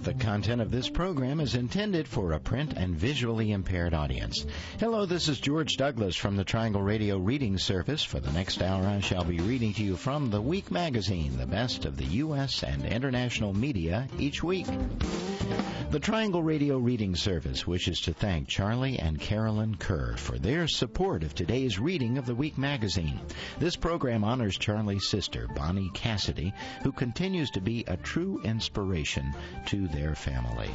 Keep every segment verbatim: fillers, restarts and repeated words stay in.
The content of this program is intended for a print and visually impaired audience. Hello, this is George Douglas from the Triangle Radio Reading Service. For the next hour, I shall be reading to you from The Week magazine, the best of the U S and international media each week. The Triangle Radio Reading Service wishes to thank Charlie and Carolyn Kerr for their support of today's reading of The Week magazine. This program honors Charlie's sister, Bonnie Cassidy, who continues to be a true inspiration to their family.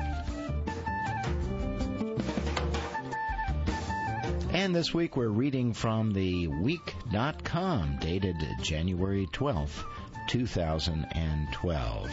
And this week we're reading from the week dot com, dated January twelfth, two thousand twelve.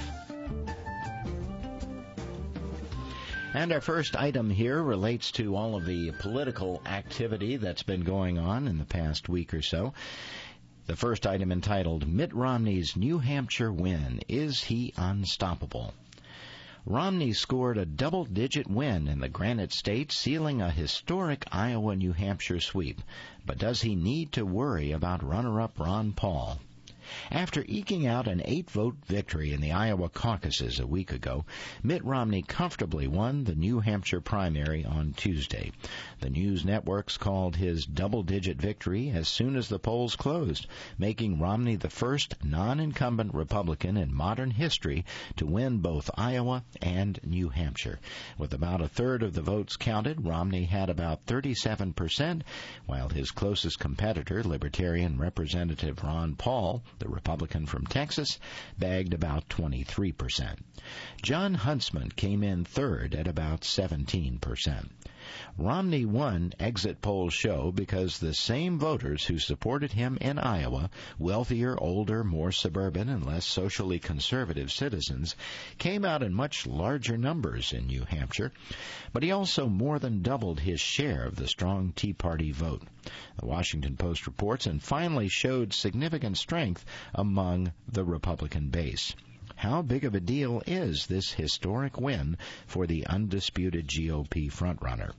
And our first item here relates to all of the political activity that's been going on in the past week or so. The first item entitled, Mitt Romney's New Hampshire Win. Is He Unstoppable? Romney scored a double-digit win in the Granite State, sealing a historic Iowa-New Hampshire sweep. But does he need to worry about runner-up Ron Paul? After eking out an eight-vote victory in the Iowa caucuses a week ago, Mitt Romney comfortably won the New Hampshire primary on Tuesday. The news networks called his double-digit victory as soon as the polls closed, making Romney the first non-incumbent Republican in modern history to win both Iowa and New Hampshire. With about a third of the votes counted, Romney had about thirty-seven percent, while his closest competitor, Libertarian Representative Ron Paul, the Republican from Texas, bagged about twenty-three percent. John Huntsman came in third at about seventeen percent. Romney won, exit polls show, because the same voters who supported him in Iowa, wealthier, older, more suburban, and less socially conservative citizens, came out in much larger numbers in New Hampshire, but he also more than doubled his share of the strong Tea Party vote. The Washington Post reports, and finally showed significant strength among the Republican base. How big of a deal is this historic win for the undisputed G O P frontrunner?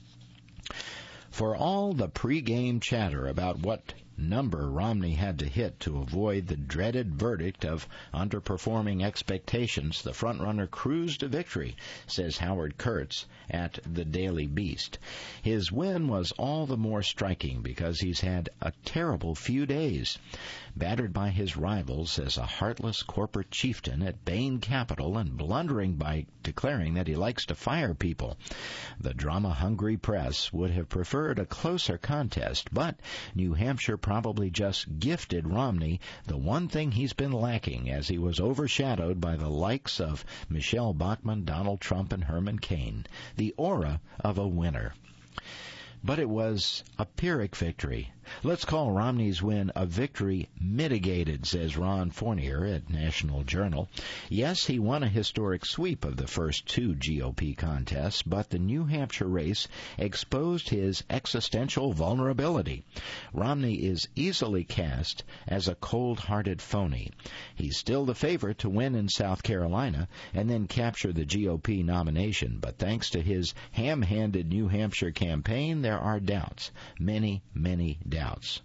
For all the pregame chatter about what number Romney had to hit to avoid the dreaded verdict of underperforming expectations, the frontrunner cruised to victory, says Howard Kurtz at the Daily Beast. His win was all the more striking because he's had a terrible few days. Battered by his rivals as a heartless corporate chieftain at Bain Capital and blundering by declaring that he likes to fire people, the drama-hungry press would have preferred a closer contest, but New Hampshire probably just gifted Romney the one thing he's been lacking, as he was overshadowed by the likes of Michelle Bachmann, Donald Trump, and Herman Cain, the aura of a winner. But it was a Pyrrhic victory. Let's call Romney's win a victory mitigated, says Ron Fournier at National Journal. Yes, he won a historic sweep of the first two G O P contests, but the New Hampshire race exposed his existential vulnerability. Romney is easily cast as a cold-hearted phony. He's still the favorite to win in South Carolina and then capture the G O P nomination, but thanks to his ham-handed New Hampshire campaign, there are doubts, many, many doubts.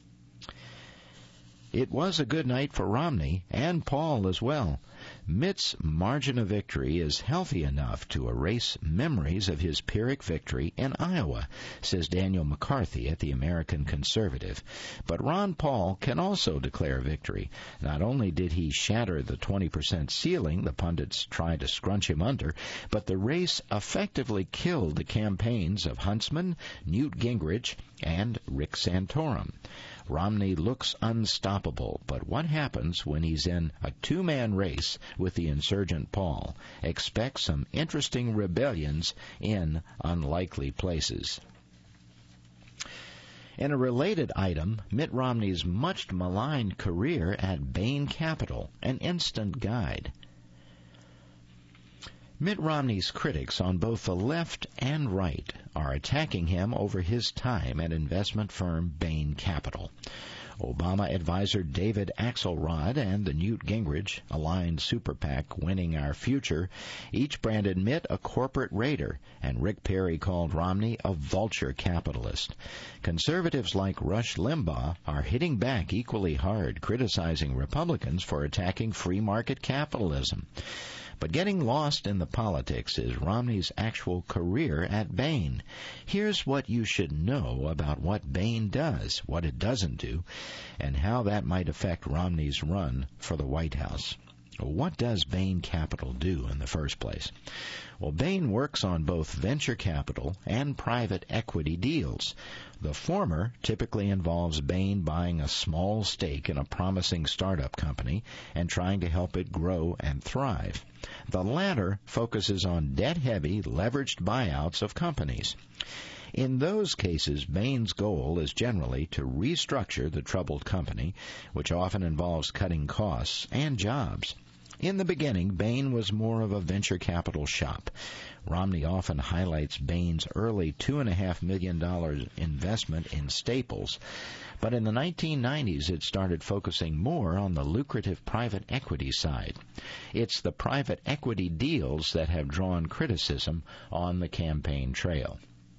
It was a good night for Romney and Paul as well. Mitt's margin of victory is healthy enough to erase memories of his Pyrrhic victory in Iowa, says Daniel McCarthy at the American Conservative. But Ron Paul can also declare victory. Not only did he shatter the twenty percent ceiling the pundits tried to scrunch him under, but the race effectively killed the campaigns of Huntsman, Newt Gingrich, and Rick Santorum. Romney looks unstoppable, but what happens when he's in a two-man race with the insurgent Paul? Expect some interesting rebellions in unlikely places. In a related item, Mitt Romney's much maligned career at Bain Capital, an instant guide. Mitt Romney's critics on both the left and right are attacking him over his time at investment firm Bain Capital. Obama advisor David Axelrod and the Newt Gingrich-aligned super PAC Winning Our Future each branded Mitt a corporate raider, and Rick Perry called Romney a vulture capitalist. Conservatives like Rush Limbaugh are hitting back equally hard, criticizing Republicans for attacking free market capitalism. But getting lost in the politics is Romney's actual career at Bain. Here's what you should know about what Bain does, what it doesn't do, and how that might affect Romney's run for the White House. What does Bain Capital do in the first place? Well, Bain works on both venture capital and private equity deals. The former typically involves Bain buying a small stake in a promising startup company and trying to help it grow and thrive. The latter focuses on debt-heavy, leveraged buyouts of companies. In those cases, Bain's goal is generally to restructure the troubled company, which often involves cutting costs and jobs. In the beginning, Bain was more of a venture capital shop. Romney often highlights Bain's early two point five million dollars investment in Staples, but in the nineteen nineties it started focusing more on the lucrative private equity side. It's the private equity deals that have drawn criticism on the campaign trail.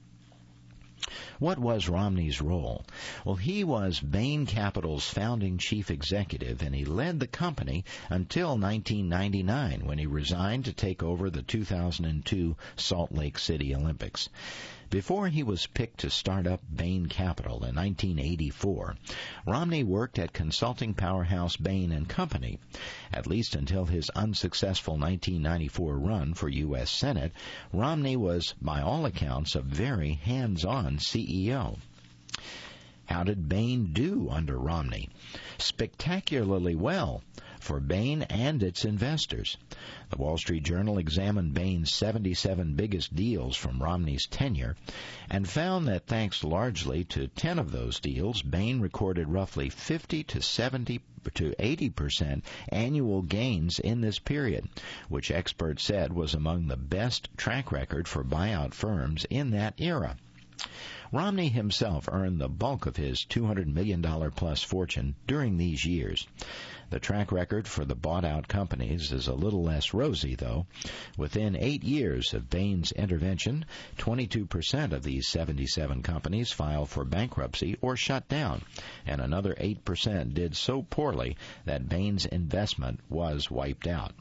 What was Romney's role? Well, he was Bain Capital's founding chief executive, and he led the company until nineteen ninety-nine, when he resigned to take over the two thousand two Salt Lake City Olympics. Before he was picked to start up Bain Capital in nineteen eighty-four, Romney worked at consulting powerhouse Bain and Company. At least until his unsuccessful nineteen ninety-four run for U S Senate, Romney was, by all accounts, a very hands-on C E O. How did Bain do under Romney? Spectacularly well for Bain and its investors. The Wall Street Journal examined Bain's seventy-seven biggest deals from Romney's tenure and found that thanks largely to ten of those deals, Bain recorded roughly fifty to seventy to eighty percent annual gains in this period, which experts said was among the best track record for buyout firms in that era. Romney himself earned the bulk of his two hundred million dollars plus fortune during these years. The track record for the bought-out companies is a little less rosy, though. Within eight years of Bain's intervention, twenty-two percent of these seventy-seven companies filed for bankruptcy or shut down, and another eight percent did so poorly that Bain's investment was wiped out.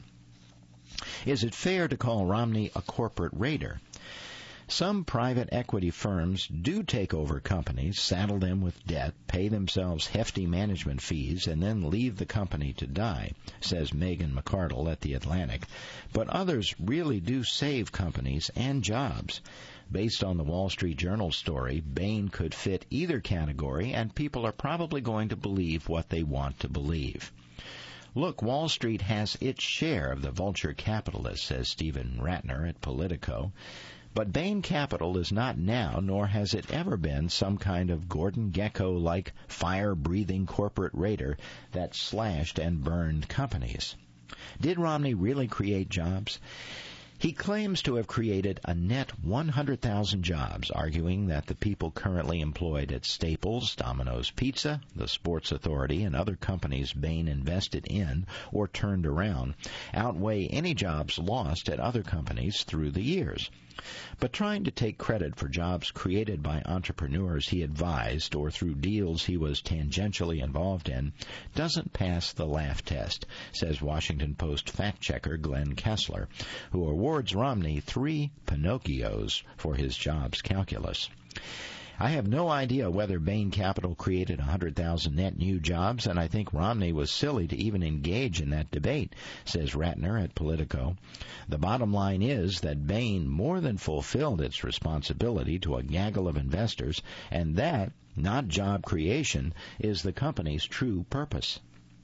Is it fair to call Romney a corporate raider? Some private equity firms do take over companies, saddle them with debt, pay themselves hefty management fees, and then leave the company to die, says Megan McArdle at The Atlantic. But others really do save companies and jobs. Based on the Wall Street Journal story, Bain could fit either category, and people are probably going to believe what they want to believe. Look, Wall Street has its share of the vulture capitalists, says Stephen Ratner at Politico. But Bain Capital is not now, nor has it ever been, some kind of Gordon Gekko-like fire-breathing corporate raider that slashed and burned companies. Did Romney really create jobs? He claims to have created a net one hundred thousand jobs, arguing that the people currently employed at Staples, Domino's Pizza, the Sports Authority, and other companies Bain invested in or turned around outweigh any jobs lost at other companies through the years. But trying to take credit for jobs created by entrepreneurs he advised or through deals he was tangentially involved in doesn't pass the laugh test, says Washington Post fact-checker Glenn Kessler, who awards Romney three Pinocchios for his jobs calculus. I have no idea whether Bain Capital created one hundred thousand net new jobs, and I think Romney was silly to even engage in that debate, says Ratner at Politico. The bottom line is that Bain more than fulfilled its responsibility to a gaggle of investors, and that, not job creation, is the company's true purpose.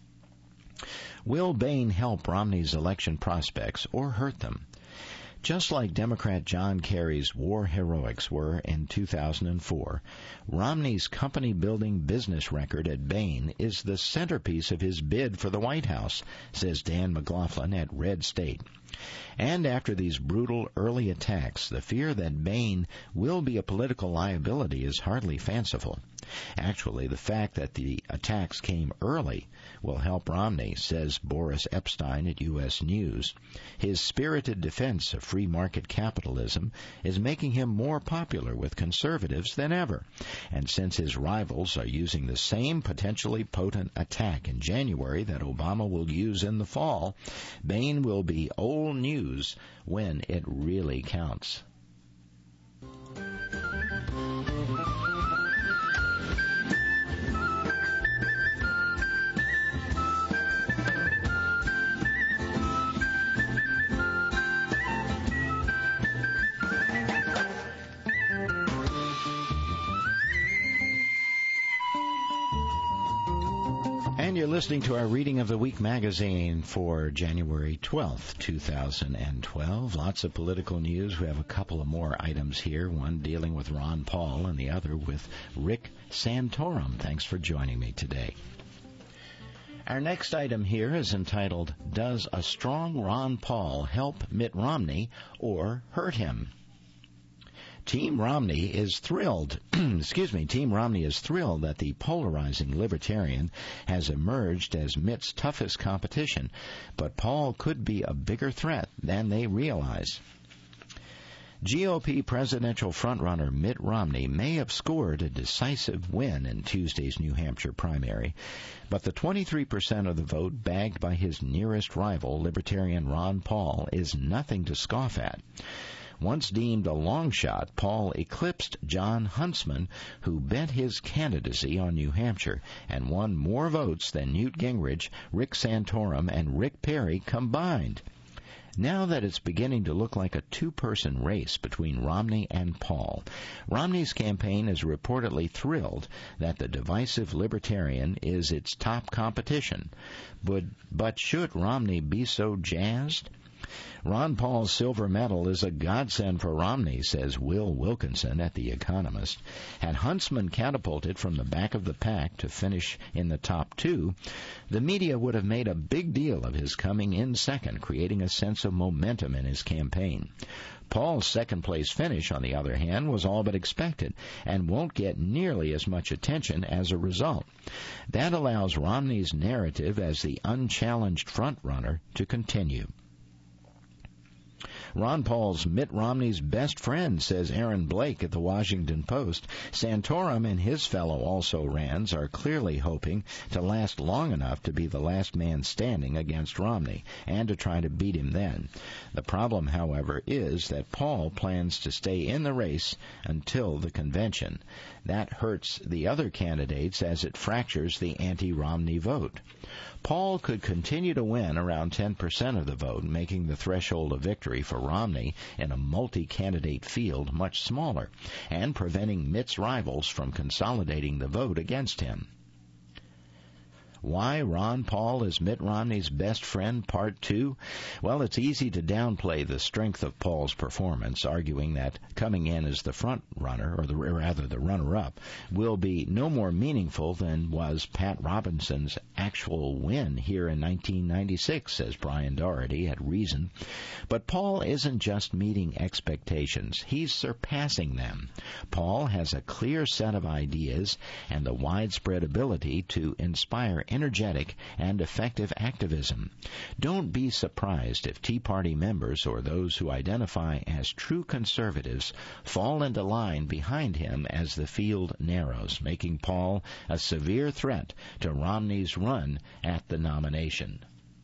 Will Bain help Romney's election prospects or hurt them? Just like Democrat John Kerry's war heroics were in two thousand four, Romney's company-building business record at Bain is the centerpiece of his bid for the White House, says Dan McLaughlin at Red State. And after these brutal early attacks, the fear that Bain will be a political liability is hardly fanciful. Actually, the fact that the attacks came early will help Romney, says Boris Epstein at U S News. His spirited defense of free market capitalism is making him more popular with conservatives than ever. And since his rivals are using the same potentially potent attack in January that Obama will use in the fall, Bain will be old news when it really counts. And you're listening to our Reading of the Week magazine for January twelfth, two thousand twelve. Lots of political news. We have a couple of more items here, one dealing with Ron Paul and the other with Rick Santorum. Thanks for joining me today. Our next item here is entitled, Does a Strong Ron Paul Help Mitt Romney or Hurt Him? Team Romney is thrilled, excuse me, Team Romney is thrilled that the polarizing libertarian has emerged as Mitt's toughest competition, but Paul could be a bigger threat than they realize. G O P presidential frontrunner Mitt Romney may have scored a decisive win in Tuesday's New Hampshire primary, but the twenty-three percent of the vote bagged by his nearest rival, Libertarian Ron Paul, is nothing to scoff at. Once deemed a long shot, Paul eclipsed John Huntsman, who bet his candidacy on New Hampshire and won more votes than Newt Gingrich, Rick Santorum, and Rick Perry combined. Now that it's beginning to look like a two-person race between Romney and Paul, Romney's campaign is reportedly thrilled that the divisive Libertarian is its top competition. But, but should Romney be so jazzed? Ron Paul's silver medal is a godsend for Romney, says Will Wilkinson at The Economist. Had Huntsman catapulted from the back of the pack to finish in the top two, the media would have made a big deal of his coming in second, creating a sense of momentum in his campaign. Paul's second-place finish, on the other hand, was all but expected and won't get nearly as much attention as a result. That allows Romney's narrative as the unchallenged frontrunner to continue. Ron Paul's Mitt Romney's best friend, says Aaron Blake at the Washington Post. Santorum and his fellow also-rans are clearly hoping to last long enough to be the last man standing against Romney and to try to beat him then. The problem, however, is that Paul plans to stay in the race until the convention. That hurts the other candidates as it fractures the anti-Romney vote. Paul could continue to win around ten percent of the vote, making the threshold of victory for Romney in a multi-candidate field much smaller, and preventing Mitt's rivals from consolidating the vote against him. Why Ron Paul is Mitt Romney's best friend, Part two? Well, it's easy to downplay the strength of Paul's performance, arguing that coming in as the front runner, or, the, or rather the runner-up, will be no more meaningful than was Pat Robinson's actual win here in nineteen ninety-six, says Brian Doherty at Reason. But Paul isn't just meeting expectations, he's surpassing them. Paul has a clear set of ideas and the widespread ability to inspire energetic and effective activism. Don't be surprised if Tea Party members or those who identify as true conservatives fall into line behind him as the field narrows, making Paul a severe threat to Romney's run at the nomination.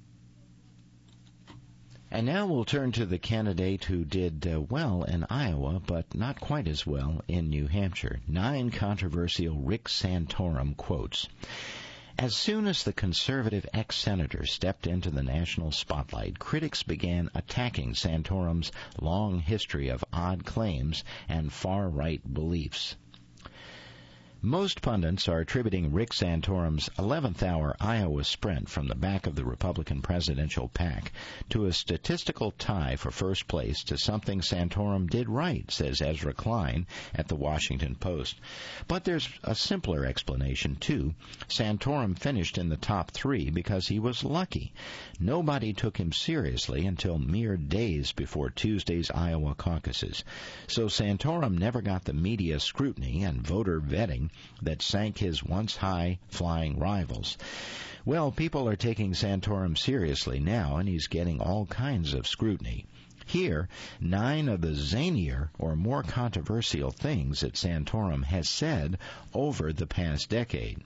And now we'll turn to the candidate who did uh, well in Iowa, but not quite as well in New Hampshire. Nine controversial Rick Santorum quotes. As soon as the conservative ex-senator stepped into the national spotlight, critics began attacking Santorum's long history of odd claims and far-right beliefs. Most pundits are attributing Rick Santorum's eleventh hour Iowa sprint from the back of the Republican presidential pack to a statistical tie for first place to something Santorum did right, says Ezra Klein at the Washington Post. But there's a simpler explanation, too. Santorum finished in the top three because he was lucky. Nobody took him seriously until mere days before Tuesday's Iowa caucuses. So Santorum never got the media scrutiny and voter vetting that sank his once high-flying rivals. Well, people are taking Santorum seriously now, and he's getting all kinds of scrutiny. Here, nine of the zanier or more controversial things that Santorum has said over the past decade.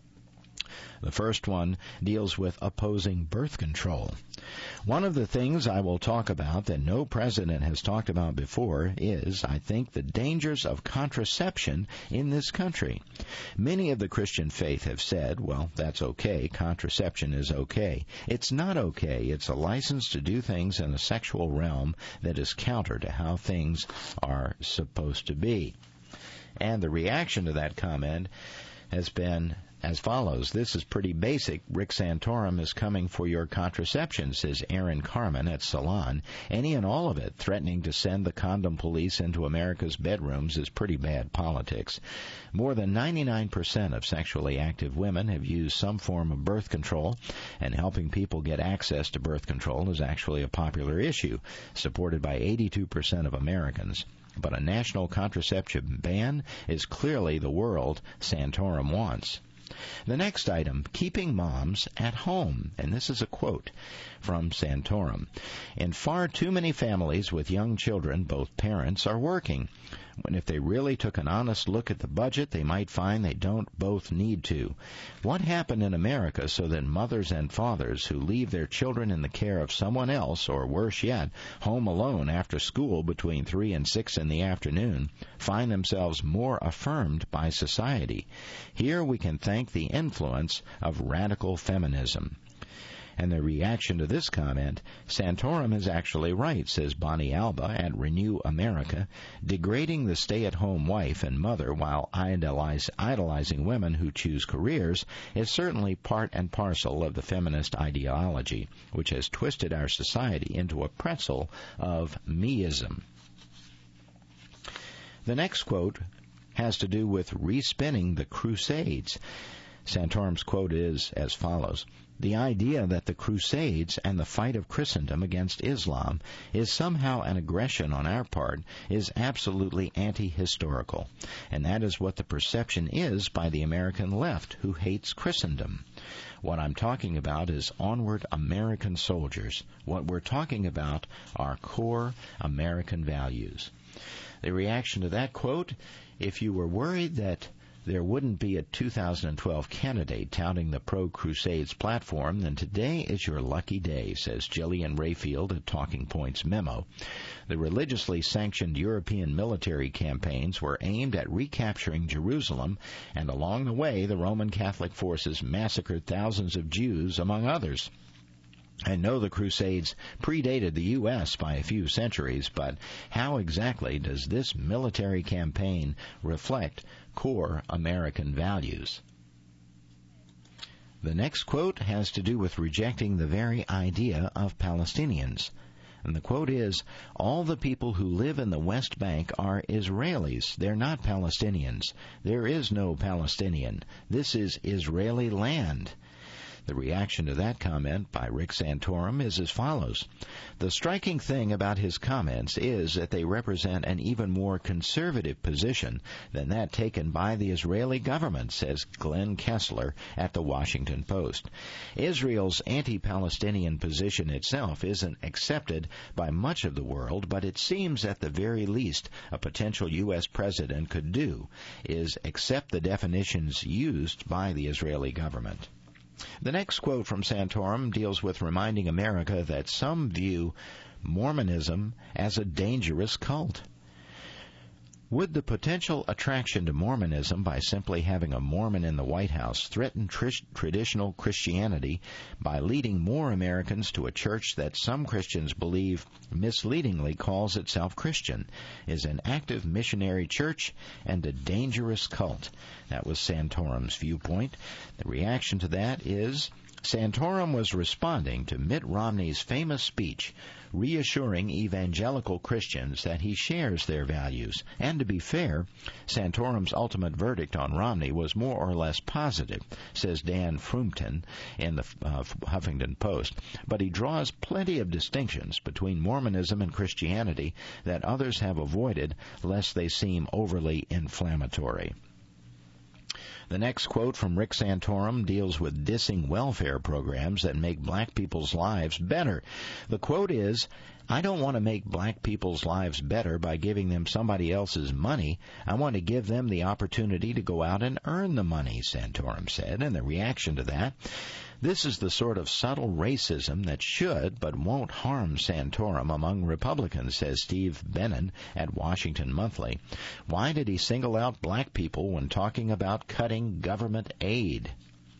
The first one deals with opposing birth control. One of the things I will talk about that no president has talked about before is, I think, the dangers of contraception in this country. Many of the Christian faith have said, well, that's okay, contraception is okay. It's not okay. It's a license to do things in a sexual realm that is counter to how things are supposed to be. And the reaction to that comment has been as follows. This is pretty basic. Rick Santorum is coming for your contraception, says Aaron Carmen at Salon. Any and all of it, threatening to send the condom police into America's bedrooms, is pretty bad politics. More than ninety-nine percent of sexually active women have used some form of birth control, and helping people get access to birth control is actually a popular issue, supported by eighty-two percent of Americans. But a national contraception ban is clearly the world Santorum wants. The next item, keeping moms at home. And this is a quote from Santorum. In far too many families with young children, both parents are working. When if they really took an honest look at the budget, they might find they don't both need to. What happened in America so that mothers and fathers who leave their children in the care of someone else, or worse yet, home alone after school between three and six in the afternoon, find themselves more affirmed by society? Here we can thank the influence of radical feminism. And the reaction to this comment, Santorum is actually right, says Bonnie Alba at Renew America. Degrading the stay-at-home wife and mother while idolize, idolizing women who choose careers is certainly part and parcel of the feminist ideology, which has twisted our society into a pretzel of meism. The next quote has to do with respinning the Crusades. Santorum's quote is as follows. The idea that the Crusades and the fight of Christendom against Islam is somehow an aggression on our part is absolutely anti-historical, and that is what the perception is by the American left, who hates Christendom. What I'm talking about is onward American soldiers. What we're talking about are core American values. The reaction to that quote, if you were worried that there wouldn't be a two thousand twelve candidate touting the pro-Crusades platform, then today is your lucky day, says Jillian Rayfield at Talking Points Memo. The religiously sanctioned European military campaigns were aimed at recapturing Jerusalem, and along the way the Roman Catholic forces massacred thousands of Jews, among others. I know the Crusades predated the U S by a few centuries, but how exactly does this military campaign reflect core American values? The next quote has to do with rejecting the very idea of Palestinians. And the quote is, all the people who live in the West Bank are Israelis. They're not Palestinians. There is no Palestinian. This is Israeli land. The reaction to that comment by Rick Santorum is as follows. The striking thing about his comments is that they represent an even more conservative position than that taken by the Israeli government, says Glenn Kessler at the Washington Post. Israel's anti-Palestinian position itself isn't accepted by much of the world, but it seems at the very least a potential U S president could do is accept the definitions used by the Israeli government. The next quote from Santorum deals with reminding America that some view Mormonism as a dangerous cult. Would the potential attraction to Mormonism by simply having a Mormon in the White House threaten tr- traditional Christianity by leading more Americans to a church that some Christians believe misleadingly calls itself Christian, is an active missionary church and a dangerous cult? That was Santorum's viewpoint. The reaction to that is Santorum was responding to Mitt Romney's famous speech, reassuring evangelical Christians that he shares their values. And to be fair, Santorum's ultimate verdict on Romney was more or less positive, says Dan Frumpton in the uh, Huffington Post. But he draws plenty of distinctions between Mormonism and Christianity that others have avoided lest they seem overly inflammatory. The next quote from Rick Santorum deals with dissing welfare programs that make black people's lives better. The quote is, "I don't want to make black people's lives better by giving them somebody else's money. I want to give them the opportunity to go out and earn the money," Santorum said. And the reaction to that, "This is the sort of subtle racism that should but won't harm Santorum among Republicans," says Steve Bannon at Washington Monthly. "Why did he single out black people when talking about cutting government aid?"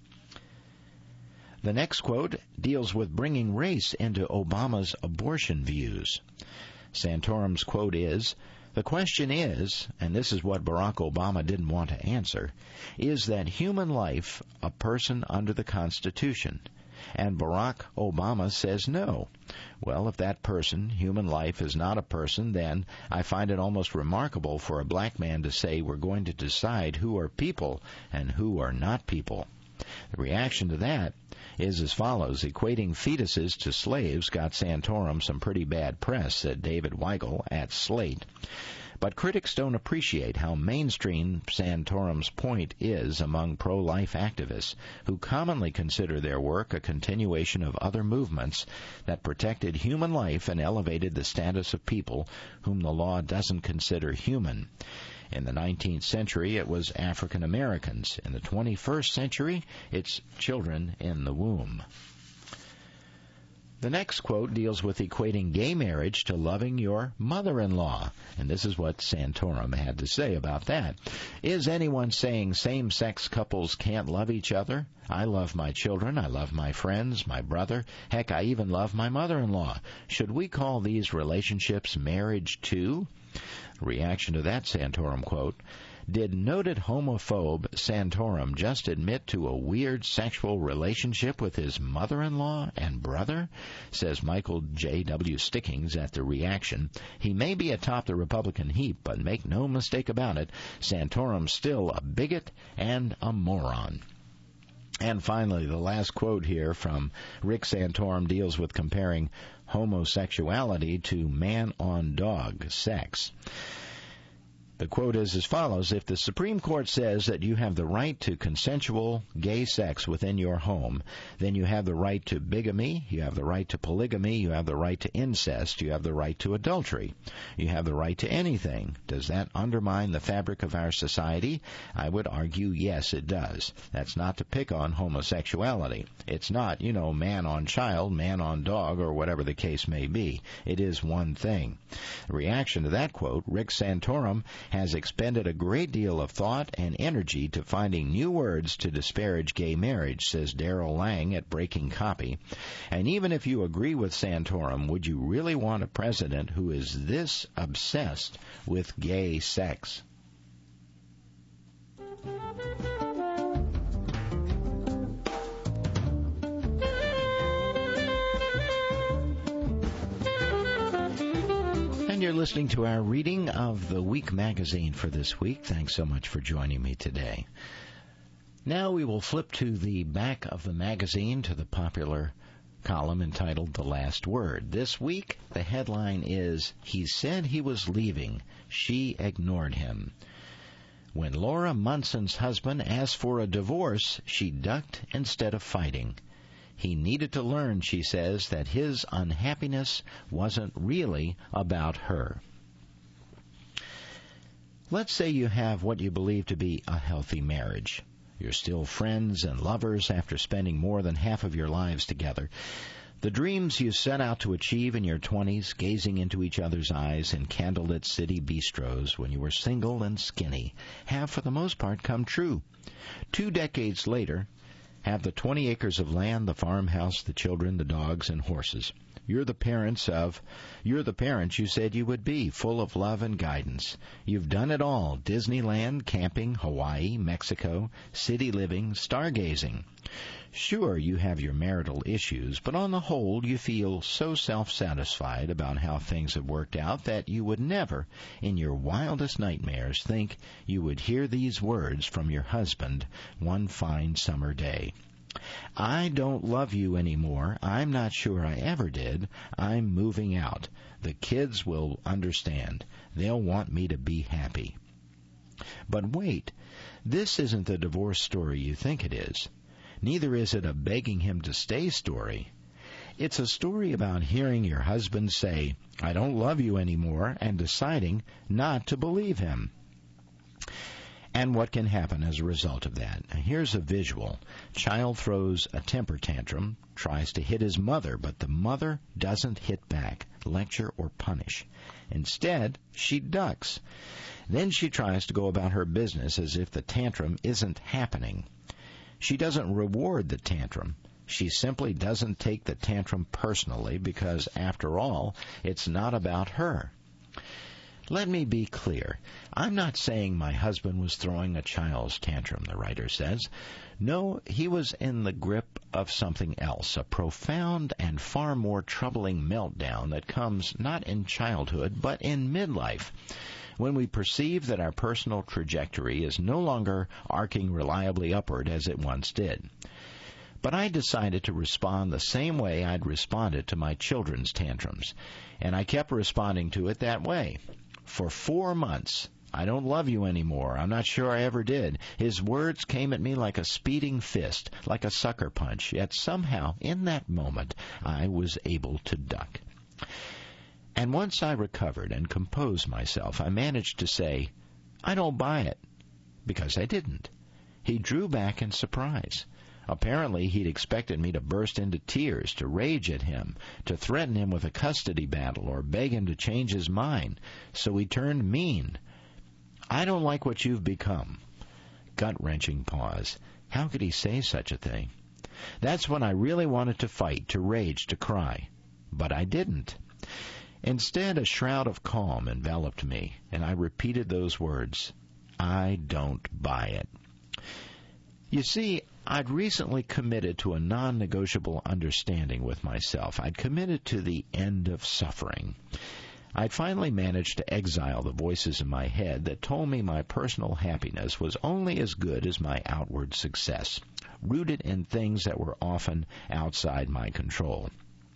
The next quote deals with bringing race into Obama's abortion views. Santorum's quote is, "The question is, and this is what Barack Obama didn't want to answer, is that human life a person under the Constitution? And Barack Obama says no. Well, if that person, human life, is not a person, then I find it almost remarkable for a black man to say we're going to decide who are people and who are not people." The reaction to that is as follows. "Equating fetuses to slaves got Santorum some pretty bad press," said David Weigel at Slate. But critics don't appreciate how mainstream Santorum's point is among pro-life activists, who commonly consider their work a continuation of other movements that protected human life and elevated the status of people whom the law doesn't consider human. In the nineteenth century, it was African Americans. In the twenty-first century, it's children in the womb. The next quote deals with equating gay marriage to loving your mother-in-law, and this is what Santorum had to say about that. "Is anyone saying same-sex couples can't love each other? I love my children, I love my friends, my brother, heck, I even love my mother-in-law. Should we call these relationships marriage too?" Reaction to that Santorum quote, "Did noted homophobe Santorum just admit to a weird sexual relationship with his mother-in-law and brother?" says Michael J W. Stickings at The Reaction. "He may be atop the Republican heap, but make no mistake about it, Santorum's still a bigot and a moron." And finally, the last quote here from Rick Santorum deals with comparing homosexuality to man-on-dog sex. The quote is as follows: "If the Supreme Court says that you have the right to consensual gay sex within your home, then you have the right to bigamy, you have the right to polygamy, you have the right to incest, you have the right to adultery. You have the right to anything. Does that undermine the fabric of our society? I would argue yes, it does. That's not to pick on homosexuality. It's not, you know, man on child, man on dog, or whatever the case may be. It is one thing." The reaction to that quote, Rick Santorum has expended a great deal of thought and energy to finding new words to disparage gay marriage, says Darrell Lang at Breaking Copy. And even if you agree with Santorum, would you really want a president who is this obsessed with gay sex? And you're listening to our reading of the Week magazine for this week. Thanks so much for joining me today. Now we will flip to the back of the magazine to the popular column entitled The Last Word. This week, the headline is, "He said he was leaving. She ignored him." When Laura Munson's husband asked for a divorce, she ducked instead of fighting. He needed to learn, she says, that his unhappiness wasn't really about her. Let's say you have what you believe to be a healthy marriage. You're still friends and lovers after spending more than half of your lives together. The dreams you set out to achieve in your twenties, gazing into each other's eyes in candlelit city bistros when you were single and skinny, have for the most part come true. Two decades later, have the twenty acres of land, the farmhouse, the children, the dogs, and horses. You're the parents of, you're the parents you said you would be, full of love and guidance. You've done it all: Disneyland, camping, Hawaii, Mexico, city living, stargazing. Sure, you have your marital issues, but on the whole, you feel so self-satisfied about how things have worked out that you would never, in your wildest nightmares, think you would hear these words from your husband one fine summer day. I don't love you anymore. I'm not sure I ever did. I'm moving out. The kids will understand. They'll want me to be happy. But wait, this isn't the divorce story you think it is. Neither is it a begging him to stay story. It's a story about hearing your husband say, "I don't love you anymore," and deciding not to believe him. And what can happen as a result of that? Here's a visual. Child throws a temper tantrum, tries to hit his mother, but the mother doesn't hit back, lecture, or punish. Instead, she ducks. Then she tries to go about her business as if the tantrum isn't happening. She doesn't reward the tantrum. She simply doesn't take the tantrum personally because, after all, it's not about her. Let me be clear. I'm not saying my husband was throwing a child's tantrum, the writer says. No, he was in the grip of something else, a profound and far more troubling meltdown that comes not in childhood, but in midlife, when we perceive that our personal trajectory is no longer arcing reliably upward as it once did. But I decided to respond the same way I'd responded to my children's tantrums, and I kept responding to it that way. For four months, "I don't love you anymore. I'm not sure I ever did." His words came at me like a speeding fist, like a sucker punch, yet somehow, in that moment, I was able to duck. And once I recovered and composed myself, I managed to say, "I don't buy it," because I didn't. He drew back in surprise. Apparently, he'd expected me to burst into tears, to rage at him, to threaten him with a custody battle, or beg him to change his mind. So he turned mean. "I don't like what you've become." Gut-wrenching pause. How could he say such a thing? That's when I really wanted to fight, to rage, to cry. But I didn't. Instead, a shroud of calm enveloped me, and I repeated those words, "I don't buy it." You see, I'd recently committed to a non-negotiable understanding with myself. I'd committed to the end of suffering. I'd finally managed to exile the voices in my head that told me my personal happiness was only as good as my outward success, rooted in things that were often outside my control.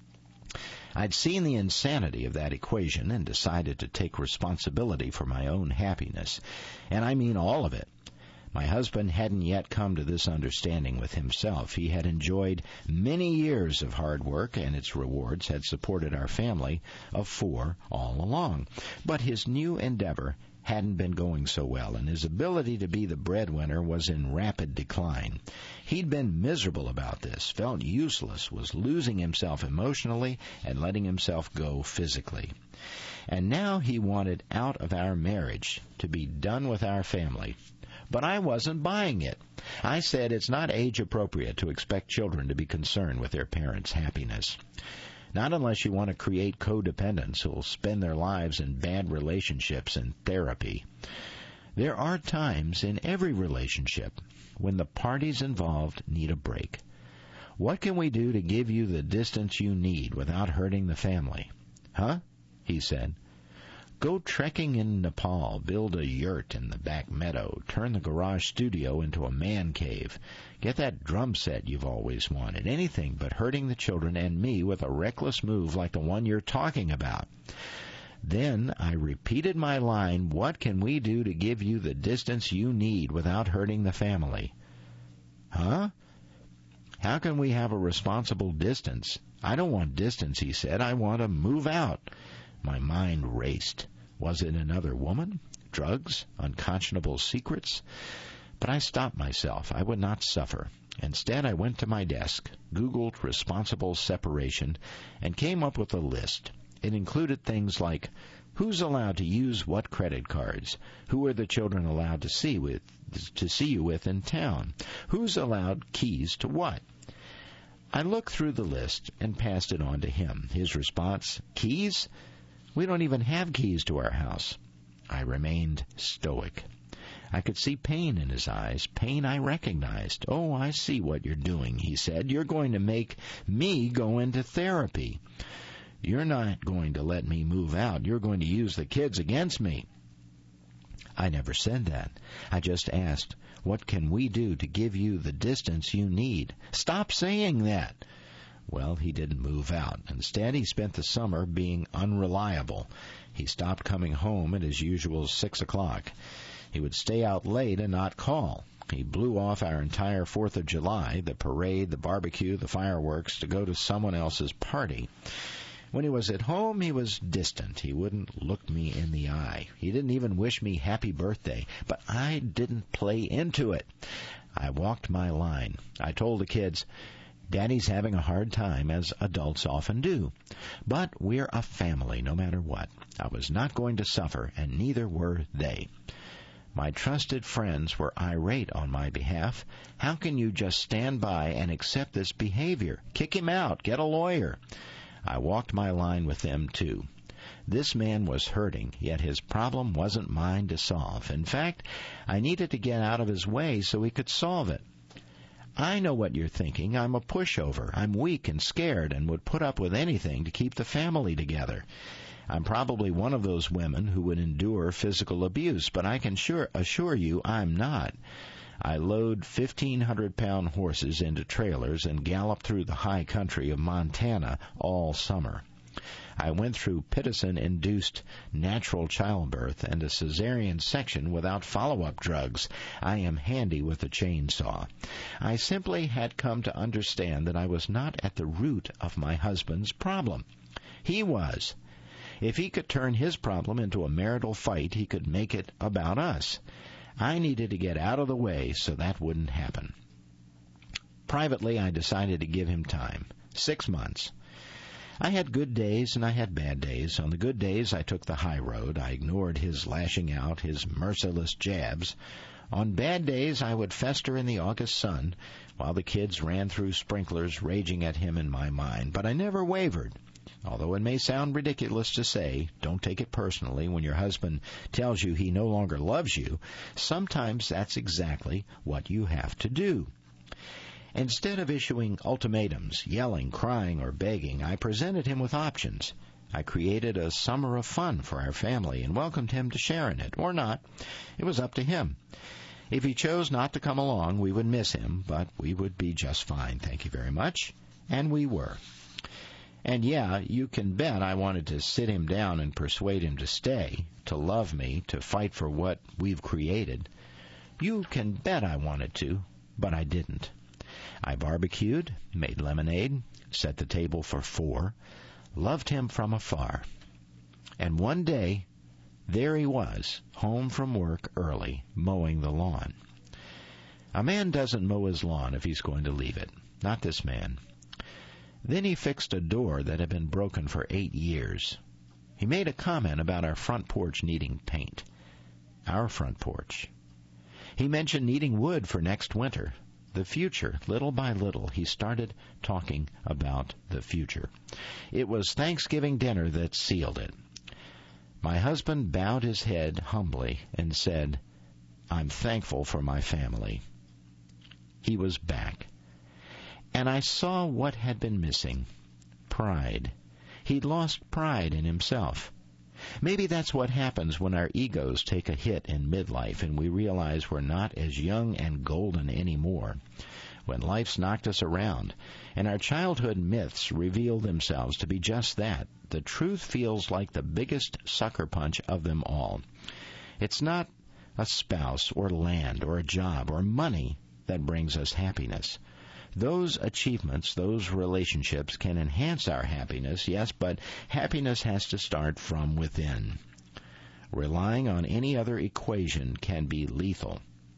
I'd seen the insanity of that equation and decided to take responsibility for my own happiness, and I mean all of it. My husband hadn't yet come to this understanding with himself. He had enjoyed many years of hard work, and its rewards had supported our family of four all along. But his new endeavor hadn't been going so well, and his ability to be the breadwinner was in rapid decline. He'd been miserable about this, felt useless, was losing himself emotionally, and letting himself go physically. And now he wanted out of our marriage, to be done with our family. But I wasn't buying it. I said it's not age-appropriate to expect children to be concerned with their parents' happiness. Not unless you want to create codependents who will spend their lives in bad relationships and therapy. There are times in every relationship when the parties involved need a break. What can we do to give you the distance you need without hurting the family? Huh? He said. Go trekking in Nepal, build a yurt in the back meadow, turn the garage studio into a man cave, get that drum set you've always wanted, anything but hurting the children and me with a reckless move like the one you're talking about. Then I repeated my line, what can we do to give you the distance you need without hurting the family? Huh? How can we have a responsible distance? I don't want distance, he said. I want to move out. My mind raced. Was it another woman? Drugs? Unconscionable secrets? But I stopped myself. I would not suffer. Instead, I went to my desk, Googled responsible separation, and came up with a list. It included things like, who's allowed to use what credit cards? Who are the children allowed to see with to see you with in town? Who's allowed keys to what? I looked through the list and passed it on to him. His response, keys? We don't even have keys to our house. I remained stoic. I could see pain in his eyes, pain I recognized. Oh, I see what you're doing, he said. You're going to make me go into therapy. You're not going to let me move out. You're going to use the kids against me. I never said that. I just asked, what can we do to give you the distance you need? Stop saying that. Well, he didn't move out. Instead, he spent the summer being unreliable. He stopped coming home at his usual six o'clock. He would stay out late and not call. He blew off our entire fourth of July, the parade, the barbecue, the fireworks, to go to someone else's party. When he was at home, he was distant. He wouldn't look me in the eye. He didn't even wish me happy birthday, but I didn't play into it. I walked my line. I told the kids, Daddy's having a hard time, as adults often do. But we're a family, no matter what. I was not going to suffer, and neither were they. My trusted friends were irate on my behalf. How can you just stand by and accept this behavior? Kick him out. Get a lawyer. I walked my line with them, too. This man was hurting, yet his problem wasn't mine to solve. In fact, I needed to get out of his way so he could solve it. I know what you're thinking. I'm a pushover. I'm weak and scared and would put up with anything to keep the family together. I'm probably one of those women who would endure physical abuse, but I can sure assure you I'm not. I load fifteen hundred pound horses into trailers and gallop through the high country of Montana all summer. I went through Pitocin-induced natural childbirth and a cesarean section without follow-up drugs. I am handy with a chainsaw. I simply had come to understand that I was not at the root of my husband's problem. He was. If he could turn his problem into a marital fight, he could make it about us. I needed to get out of the way so that wouldn't happen. Privately, I decided to give him time. Six months. I had good days and I had bad days. On the good days, I took the high road. I ignored his lashing out, his merciless jabs. On bad days, I would fester in the August sun while the kids ran through sprinklers, raging at him in my mind. But I never wavered. Although it may sound ridiculous to say, don't take it personally when your husband tells you he no longer loves you, sometimes that's exactly what you have to do. Instead of issuing ultimatums, yelling, crying, or begging, I presented him with options. I created a summer of fun for our family and welcomed him to share in it, or not. It was up to him. If he chose not to come along, we would miss him, but we would be just fine, thank you very much. And we were. And yeah, you can bet I wanted to sit him down and persuade him to stay, to love me, to fight for what we've created. You can bet I wanted to, but I didn't. I barbecued, made lemonade, set the table for four, loved him from afar. And one day, there he was, home from work early, mowing the lawn. A man doesn't mow his lawn if he's going to leave it. Not this man. Then he fixed a door that had been broken for eight years. He made a comment about our front porch needing paint. Our front porch. He mentioned needing wood for next winter. The future. Little by little, he started talking about the future. It was Thanksgiving dinner that sealed it. My husband bowed his head humbly and said, I'm thankful for my family. He was back. And I saw what had been missing. Pride. He'd lost pride in himself. Maybe that's what happens when our egos take a hit in midlife and we realize we're not as young and golden anymore. When life's knocked us around and our childhood myths reveal themselves to be just that, the truth feels like the biggest sucker punch of them all. It's not a spouse or land or a job or money that brings us happiness. Those achievements, those relationships can enhance our happiness, yes, but happiness has to start from within. Relying on any other equation can be lethal.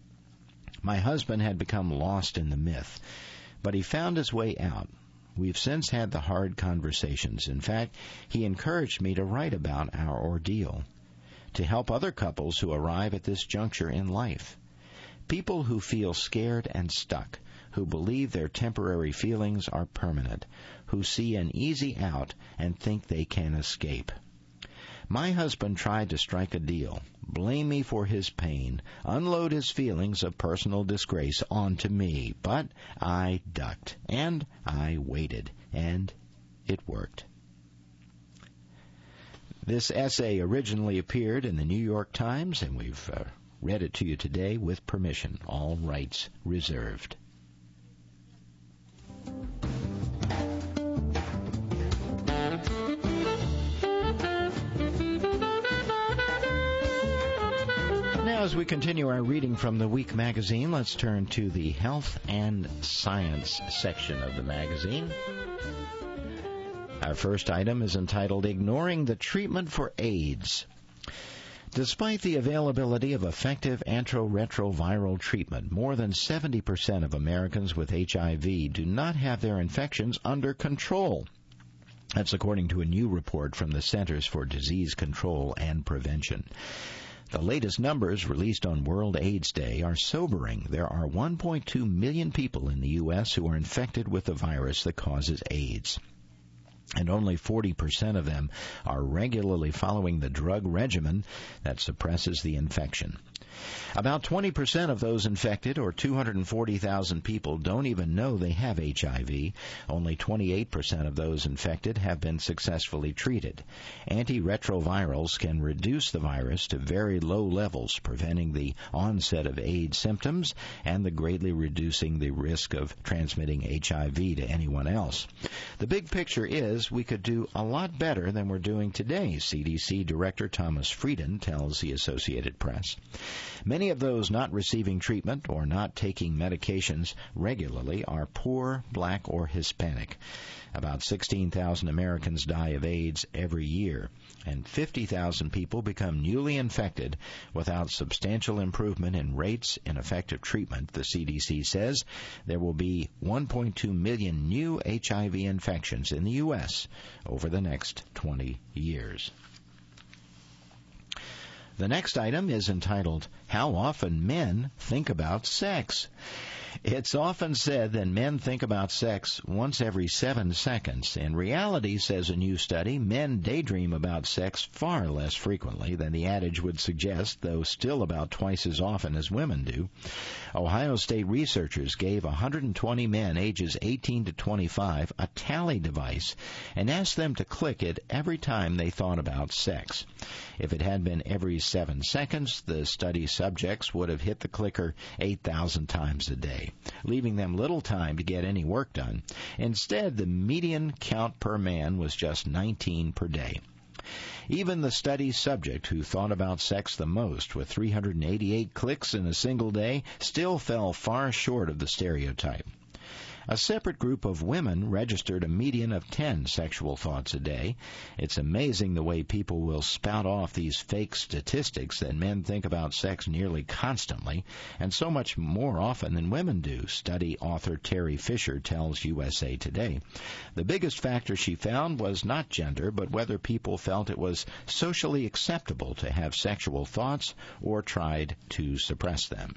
My husband had become lost in the myth, but he found his way out. We've since had the hard conversations. In fact, he encouraged me to write about our ordeal, to help other couples who arrive at this juncture in life. People who feel scared and stuck, who believe their temporary feelings are permanent, who see an easy out and think they can escape. My husband tried to strike a deal, blame me for his pain, unload his feelings of personal disgrace onto me, but I ducked, and I waited, and it worked. This essay originally appeared in the New York Times, and we've uh, read it to you today with permission, all rights reserved. Now as we continue our reading from the Week magazine, let's turn to the health and science section of the magazine. Our first item is entitled, Ignoring the Treatment for AIDS. Despite the availability of effective antiretroviral treatment, more than seventy percent of Americans with H I V do not have their infections under control. That's according to a new report from the Centers for Disease Control and Prevention. The latest numbers released on World AIDS Day are sobering. There are one point two million people in the U S who are infected with the virus that causes AIDS, and only forty percent of them are regularly following the drug regimen that suppresses the infection. About twenty percent of those infected, or two hundred forty thousand people, don't even know they have H I V. Only twenty-eight percent of those infected have been successfully treated. Antiretrovirals can reduce the virus to very low levels, preventing the onset of AIDS symptoms and the greatly reducing the risk of transmitting H I V to anyone else. The big picture is we could do a lot better than we're doing today, C D C Director Thomas Frieden tells the Associated Press. Many of those not receiving treatment or not taking medications regularly are poor, black, or Hispanic. About sixteen thousand Americans die of AIDS every year, and fifty thousand people become newly infected without substantial improvement in rates and effective treatment. The C D C says there will be one point two million new H I V infections in the U S over the next twenty years. The next item is entitled, How Often Men Think About Sex. It's often said that men think about sex once every seven seconds. In reality, says a new study, men daydream about sex far less frequently than the adage would suggest, though still about twice as often as women do. Ohio State researchers gave one hundred twenty men ages eighteen to twenty-five a tally device and asked them to click it every time they thought about sex. If it had been every seven seconds, the study subjects would have hit the clicker eight thousand times a day, leaving them little time to get any work done. Instead, the median count per man was just nineteen per day. Even the study subject who thought about sex the most, with three hundred eighty-eight clicks in a single day, still fell far short of the stereotype. A separate group of women registered a median of ten sexual thoughts a day. It's amazing the way people will spout off these fake statistics that men think about sex nearly constantly, and so much more often than women do, study author Terry Fisher tells U S A Today. The biggest factor she found was not gender, but whether people felt it was socially acceptable to have sexual thoughts or tried to suppress them.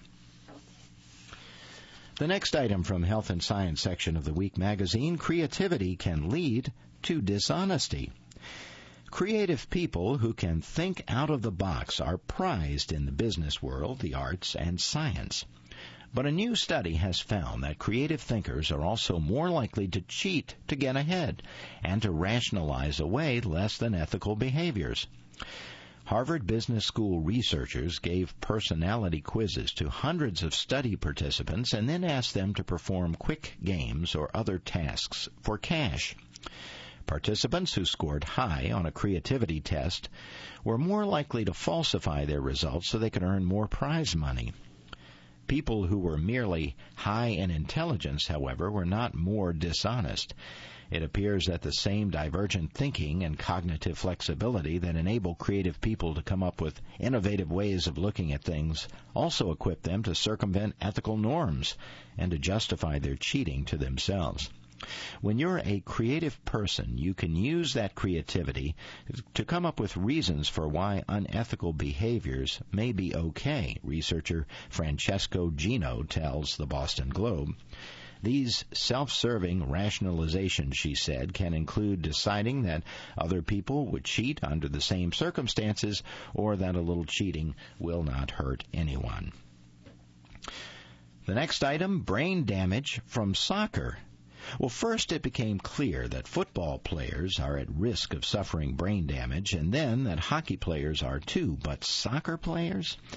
The next item from Health and Science section of the Week magazine, Creativity Can Lead to Dishonesty. Creative people who can think out of the box are prized in the business world, the arts, and science. But a new study has found that creative thinkers are also more likely to cheat to get ahead and to rationalize away less than ethical behaviors. Harvard Business School researchers gave personality quizzes to hundreds of study participants and then asked them to perform quick games or other tasks for cash. Participants who scored high on a creativity test were more likely to falsify their results so they could earn more prize money. People who were merely high in intelligence, however, were not more dishonest. It appears that the same divergent thinking and cognitive flexibility that enable creative people to come up with innovative ways of looking at things also equip them to circumvent ethical norms and to justify their cheating to themselves. When you're a creative person, you can use that creativity to come up with reasons for why unethical behaviors may be okay, researcher Francesco Gino tells the Boston Globe. These self-serving rationalizations, she said, can include deciding that other people would cheat under the same circumstances or that a little cheating will not hurt anyone. The next item, brain damage from soccer. Well, first it became clear that football players are at risk of suffering brain damage, and then that hockey players are too, but soccer players?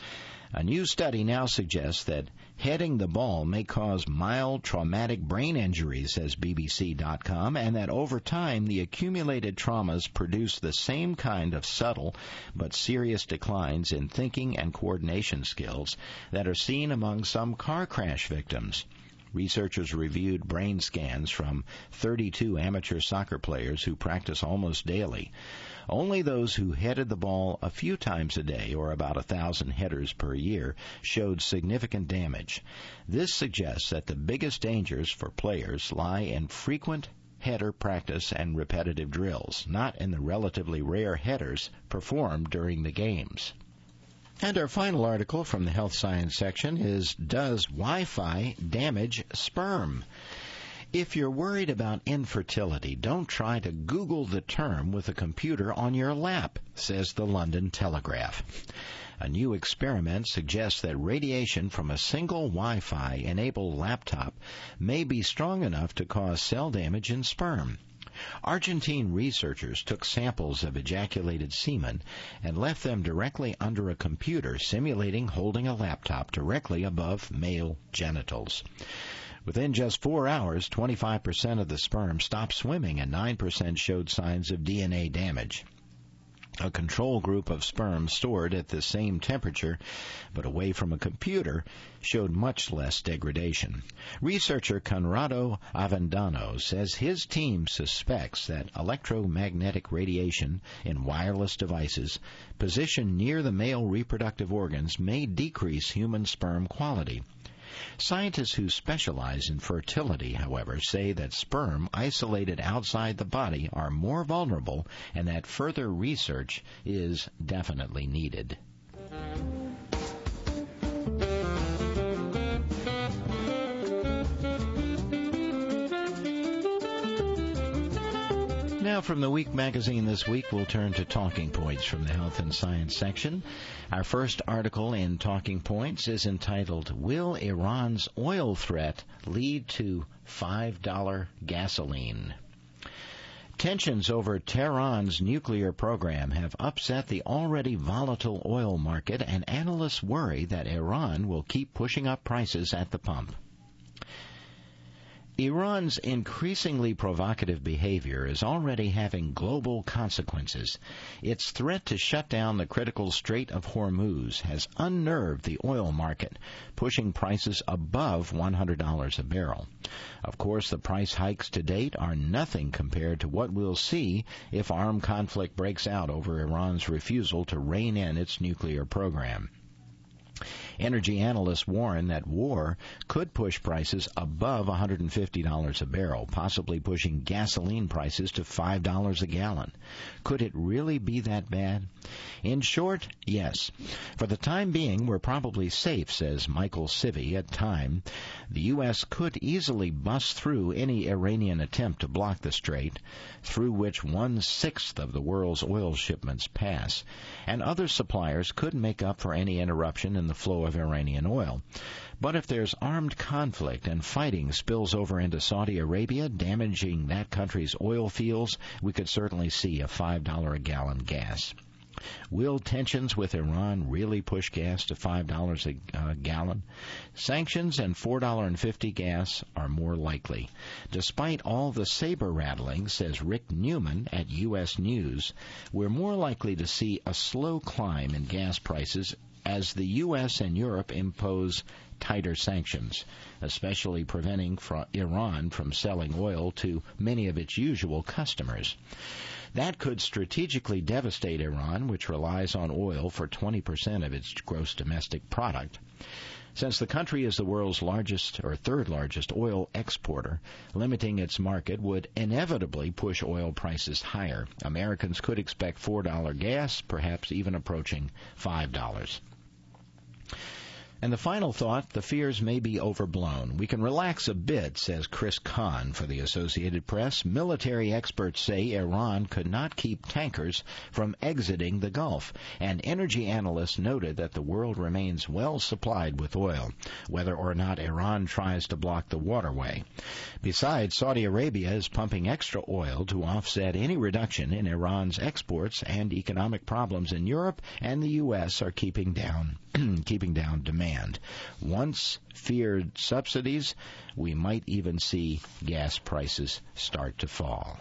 A new study now suggests that heading the ball may cause mild traumatic brain injuries, says B B C dot com, and that over time the accumulated traumas produce the same kind of subtle but serious declines in thinking and coordination skills that are seen among some car crash victims. Researchers reviewed brain scans from thirty-two amateur soccer players who practice almost daily. Only those who headed the ball a few times a day, or about a thousand headers per year, showed significant damage. This suggests that the biggest dangers for players lie in frequent header practice and repetitive drills, not in the relatively rare headers performed during the games. And our final article from the health science section is, Does Wi-Fi Damage Sperm? If you're worried about infertility, don't try to Google the term with a computer on your lap, says the London Telegraph. A new experiment suggests that radiation from a single Wi-Fi-enabled laptop may be strong enough to cause cell damage in sperm. Argentine researchers took samples of ejaculated semen and left them directly under a computer simulating holding a laptop directly above male genitals. Within just four hours, twenty-five percent of the sperm stopped swimming and nine percent showed signs of D N A damage. A control group of sperm stored at the same temperature but away from a computer showed much less degradation. Researcher Conrado Avendano says his team suspects that electromagnetic radiation in wireless devices positioned near the male reproductive organs may decrease human sperm quality. Scientists who specialize in fertility, however, say that sperm isolated outside the body are more vulnerable and that further research is definitely needed. Now from the Week magazine this week, we'll turn to talking points from the health and science section. Our first article in Talking Points is entitled, Will Iran's Oil Threat Lead to five dollars Gasoline? Tensions over Tehran's nuclear program have upset the already volatile oil market, and analysts worry that Iran will keep pushing up prices at the pump. Iran's increasingly provocative behavior is already having global consequences. Its threat to shut down the critical Strait of Hormuz has unnerved the oil market, pushing prices above one hundred dollars a barrel. Of course, the price hikes to date are nothing compared to what we'll see if armed conflict breaks out over Iran's refusal to rein in its nuclear program. Energy analysts warn that war could push prices above one hundred fifty dollars a barrel, possibly pushing gasoline prices to five dollars a gallon. Could it really be that bad? In short, yes. For the time being, we're probably safe, says Michael Civey at Time. The U S could easily bust through any Iranian attempt to block the strait, through which one-sixth of the world's oil shipments pass, and other suppliers could make up for any interruption in the flow of Iranian oil. But if there's armed conflict and fighting spills over into Saudi Arabia, damaging that country's oil fields, we could certainly see a five dollars a gallon gas. Will tensions with Iran really push gas to five dollars a uh, gallon? Sanctions and four dollars and fifty cents gas are more likely. Despite all the saber rattling, says Rick Newman at U S News, we're more likely to see a slow climb in gas prices as the U S and Europe impose tighter sanctions, especially preventing Iran from selling oil to many of its usual customers. That could strategically devastate Iran, which relies on oil for twenty percent of its gross domestic product. Since the country is the world's largest or third largest oil exporter, limiting its market would inevitably push oil prices higher. Americans could expect four dollars gas, perhaps even approaching five dollars. And the final thought, the fears may be overblown. We can relax a bit, says Chris Kahn for the Associated Press. Military experts say Iran could not keep tankers from exiting the Gulf. And energy analysts noted that the world remains well supplied with oil, whether or not Iran tries to block the waterway. Besides, Saudi Arabia is pumping extra oil to offset any reduction in Iran's exports, and economic problems in Europe and the U S are keeping down keeping down demand. Once feared subsidies, we might even see gas prices start to fall.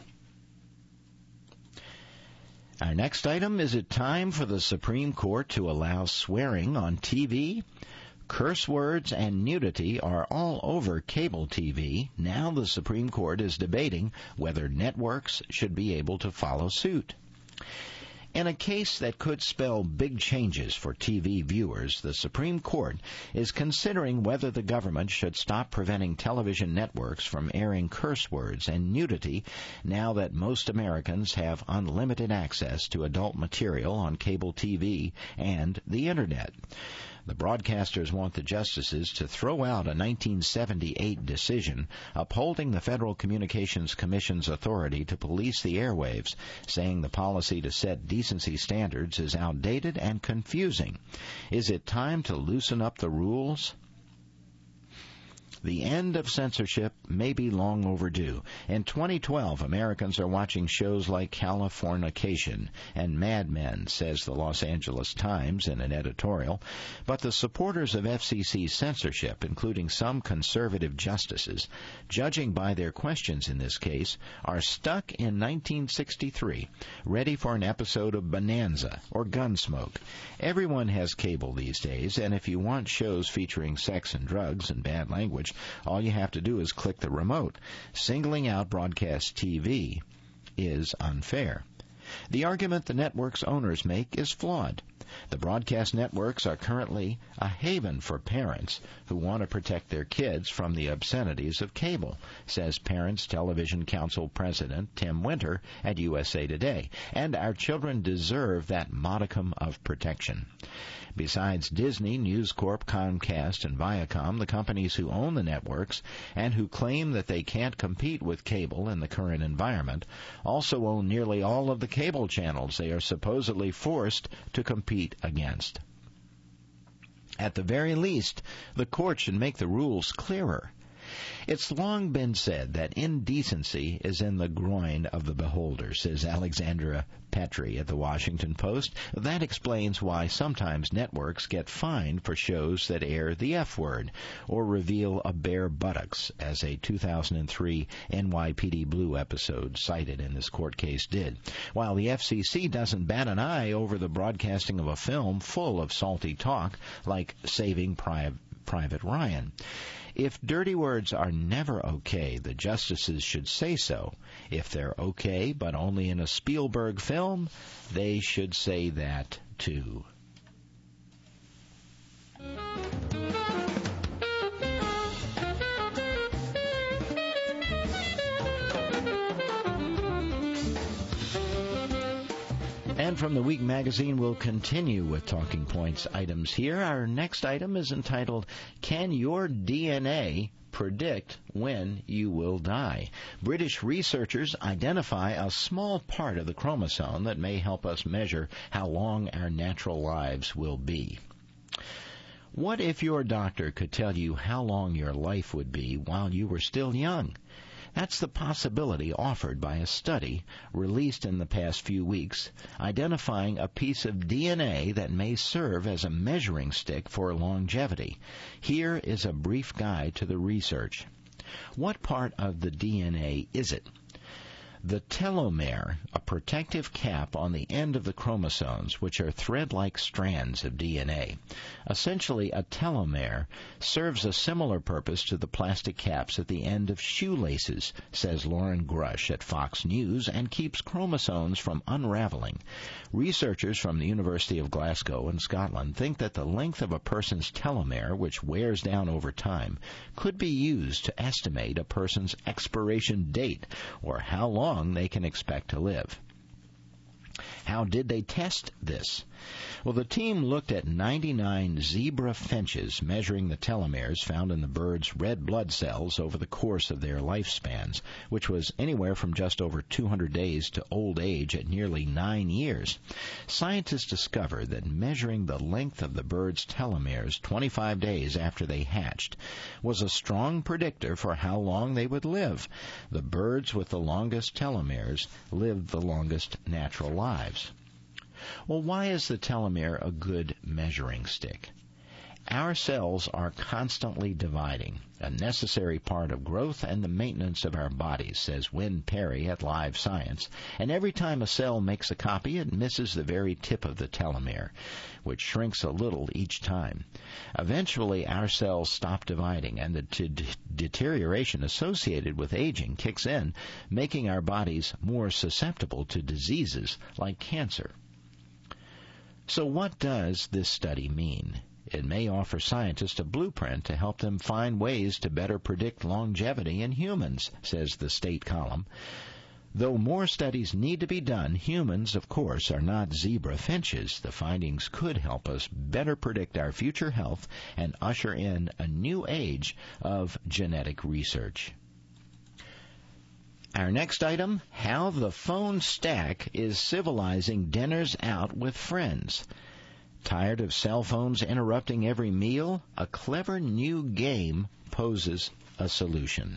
Our next item, is it time for the Supreme Court to allow swearing on T V? Curse words and nudity are all over cable T V. Now the Supreme Court is debating whether networks should be able to follow suit. In a case that could spell big changes for T V viewers, the Supreme Court is considering whether the government should stop preventing television networks from airing curse words and nudity now that most Americans have unlimited access to adult material on cable T V and the Internet. The broadcasters want the justices to throw out a nineteen seventy-eight decision upholding the Federal Communications Commission's authority to police the airwaves, saying the policy to set decency standards is outdated and confusing. Is it time to loosen up the rules? The end of censorship may be long overdue. In twenty twelve, Americans are watching shows like Californication and Mad Men, says the Los Angeles Times in an editorial. But the supporters of F C C censorship, including some conservative justices, judging by their questions in this case, are stuck in nineteen sixty-three, ready for an episode of Bonanza or Gunsmoke. Everyone has cable these days, and if you want shows featuring sex and drugs and bad language, all you have to do is click the remote. Singling out broadcast T V is unfair. The argument the network's owners make is flawed. The broadcast networks are currently a haven for parents who want to protect their kids from the obscenities of cable, says Parents Television Council President Tim Winter at U S A Today, and our children deserve that modicum of protection. Besides Disney, News Corp, Comcast, and Viacom, the companies who own the networks and who claim that they can't compete with cable in the current environment, also own nearly all of the cable channels they are supposedly forced to compete against. At the very least, the court should make the rules clearer. It's long been said that indecency is in the groin of the beholder, says Alexandra Petri at the Washington Post. That explains why sometimes networks get fined for shows that air the F word or reveal a bare buttocks, as a two thousand three N Y P D Blue episode cited in this court case did, while the F C C doesn't bat an eye over the broadcasting of a film full of salty talk like Saving Pri- Private Ryan. If dirty words are never okay, the justices should say so. If they're okay, but only in a Spielberg film, they should say that too. And from the Week magazine, we'll continue with Talking Points items here. Our next item is entitled, Can Your D N A Predict When You Will Die? British researchers identify a small part of the chromosome that may help us measure how long our natural lives will be. What if your doctor could tell you how long your life would be while you were still young? That's the possibility offered by a study released in the past few weeks, identifying a piece of D N A that may serve as a measuring stick for longevity. Here is a brief guide to the research. What part of the D N A is it? The telomere, a protective cap on the end of the chromosomes, which are thread-like strands of D N A. Essentially, a telomere serves a similar purpose to the plastic caps at the end of shoelaces, says Lauren Grush at Fox News, and keeps chromosomes from unraveling. Researchers from the University of Glasgow in Scotland think that the length of a person's telomere, which wears down over time, could be used to estimate a person's expiration date, or how long they can expect to live. How did they test this? Well, the team looked at ninety-nine zebra finches, measuring the telomeres found in the birds' red blood cells over the course of their lifespans, which was anywhere from just over two hundred days to old age at nearly nine years. Scientists discovered that measuring the length of the birds' telomeres twenty-five days after they hatched was a strong predictor for how long they would live. The birds with the longest telomeres lived the longest natural lives. Well, why is the telomere a good measuring stick? Our cells are constantly dividing, a necessary part of growth and the maintenance of our bodies, says Wynn Perry at Live Science. And every time a cell makes a copy, it misses the very tip of the telomere, which shrinks a little each time. Eventually, our cells stop dividing, and the t- deterioration associated with aging kicks in, making our bodies more susceptible to diseases like cancer. So what does this study mean? It may offer scientists a blueprint to help them find ways to better predict longevity in humans, says the State column. Though more studies need to be done, humans, of course, are not zebra finches. The findings could help us better predict our future health and usher in a new age of genetic research. Our next item, how the phone stack is civilizing dinners out with friends. Tired of cell phones interrupting every meal? A clever new game poses a solution.